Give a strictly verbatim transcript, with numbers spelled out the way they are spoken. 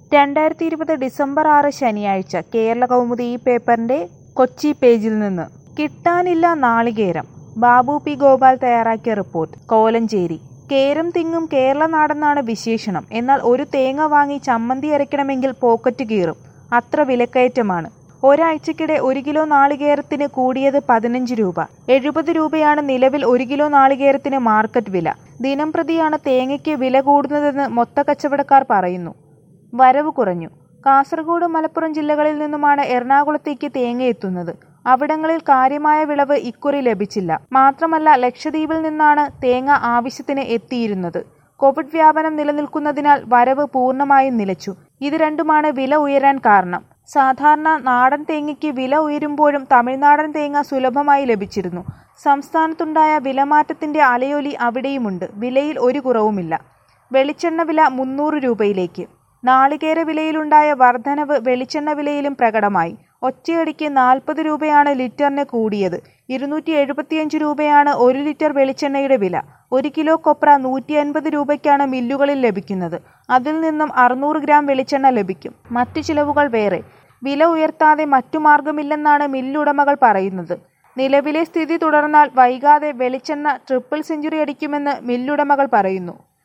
രണ്ടായിരത്തി ഇരുപത് ഡിസംബർ ആറ് ശനിയാഴ്ച കേരളകൗമുദി ഈ പേപ്പറിന്റെ കൊച്ചി പേജിൽ നിന്ന് കിട്ടാനില്ല നാളികേരം. ബാബു പി ഗോപാൽ തയ്യാറാക്കിയ റിപ്പോർട്ട്. കോലഞ്ചേരി. കേരം തിങ്ങും കേരള നാടെന്നാണ് വിശേഷണം. എന്നാൽ ഒരു തേങ്ങ വാങ്ങി ചമ്മന്തി അരയ്ക്കണമെങ്കിൽ പോക്കറ്റ് കീറും. അത്ര വിലക്കയറ്റമാണ്. ഒരാഴ്ചക്കിടെ ഒരു കിലോ നാളികേരത്തിന് കൂടിയത് പതിനഞ്ച് രൂപ. എഴുപത് രൂപയാണ് നിലവിൽ ഒരു കിലോ നാളികേരത്തിന് മാർക്കറ്റ് വില. ദിനം പ്രതിയാണ് തേങ്ങയ്ക്ക് വില കൂടുന്നതെന്ന് മൊത്തക്കച്ചവടക്കാർ പറയുന്നു. വരവ് കുറഞ്ഞു. കാസർഗോഡ്, മലപ്പുറം ജില്ലകളിൽ നിന്നുമാണ് എറണാകുളത്തേക്ക് തേങ്ങ എത്തുന്നത്. അവിടങ്ങളിൽ കാര്യമായ വിളവ് ഇക്കുറി ലഭിച്ചില്ല. മാത്രമല്ല, ലക്ഷദ്വീപിൽ നിന്നാണ് തേങ്ങ ആവശ്യത്തിന് എത്തിയിരുന്നത്. കോവിഡ് വ്യാപനം നിലനിൽക്കുന്നതിനാൽ വരവ് പൂർണ്ണമായും നിലച്ചു. ഇത് രണ്ടുമാണ് വില ഉയരാൻ കാരണം. സാധാരണ നാടൻ തേങ്ങയ്ക്ക് വില ഉയരുമ്പോഴും തമിഴ്നാടൻ തേങ്ങ സുലഭമായി ലഭിച്ചിരുന്നു. സംസ്ഥാനത്തുണ്ടായ വിലമാറ്റത്തിന്റെ അലയൊലി അവിടെയുമുണ്ട്. വിലയിൽ ഒരു കുറവുമില്ല. വെളിച്ചെണ്ണ വില മുന്നൂറ് രൂപയിലേക്ക്. നാളികേര വിലയിലുണ്ടായ വർധനവ് വെളിച്ചെണ്ണ വിലയിലും പ്രകടമായി. ഒറ്റയടിക്ക് നാൽപ്പത് രൂപയാണ് ലിറ്ററിന് കൂടിയത്. ഇരുന്നൂറ്റി എഴുപത്തിയഞ്ച് രൂപയാണ് ഒരു ലിറ്റർ വെളിച്ചെണ്ണയുടെ വില. ഒരു കിലോ കൊപ്ര നൂറ്റി അൻപത് രൂപയ്ക്കാണ് മില്ലുകളിൽ ലഭിക്കുന്നത്. അതിൽ നിന്നും അറുന്നൂറ് ഗ്രാം വെളിച്ചെണ്ണ ലഭിക്കും. മറ്റു ചിലവുകൾ വേറെ. വില ഉയർത്താതെ മറ്റു മാർഗമില്ലെന്നാണ് മില്ലുടമകൾ പറയുന്നത്. നിലവിലെ സ്ഥിതി തുടർന്നാൽ വൈകാതെ വെളിച്ചെണ്ണ ട്രിപ്പിൾ സെഞ്ചുറി അടിക്കുമെന്ന് മില്ലുടമകൾ പറയുന്നു.